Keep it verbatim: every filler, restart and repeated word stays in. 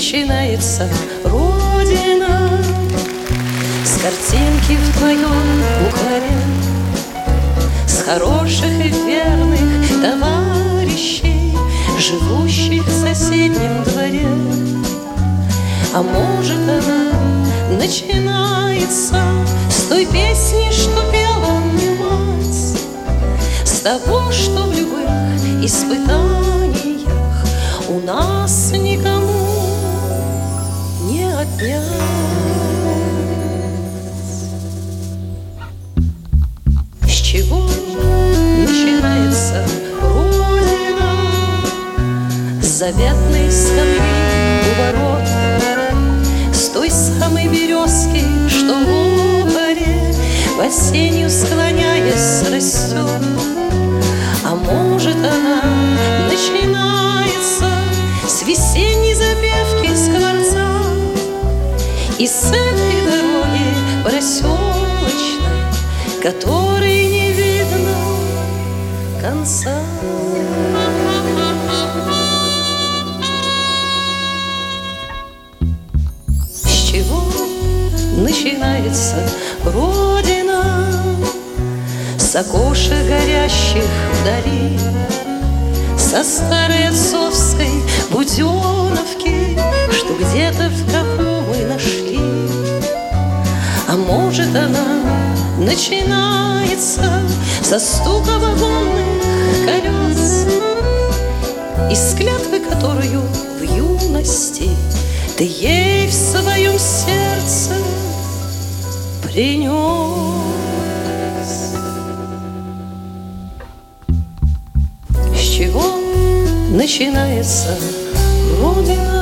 начинается Родина. С картинки в твоем букваре, с хороших и верных товарищей, живущих в соседнем дворе. А может, она начинается с той песни, что пела мне мать, с того, что в любых испытаниях у нас никому не отнять. С чего начинается Родина? С заветной скамьи у ворот, с той самой березки, что в упоре в осенью склоняясь растет. А может, она начинается с весенней запевки скворца и с этой дороги проселочной, которой не видно конца. С чего начинается Родина? С окошек горящих вдали, со старой отцовской буденовки, что где-то в шкафу мы нашли. А может, она начинается со стука вагонных колес и с клятвы, которую в юности ты ей в своем сердце принес. С чего начинается Родина?